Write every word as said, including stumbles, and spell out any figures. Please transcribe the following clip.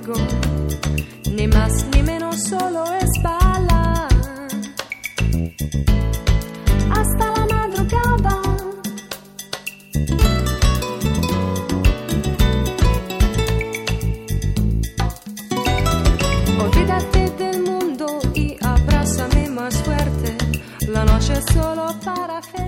juego, ni más ni menos, solo es bailar hasta la madrugada. Olvídate del mundo y abrázame más fuerte, la noche es solo para fe.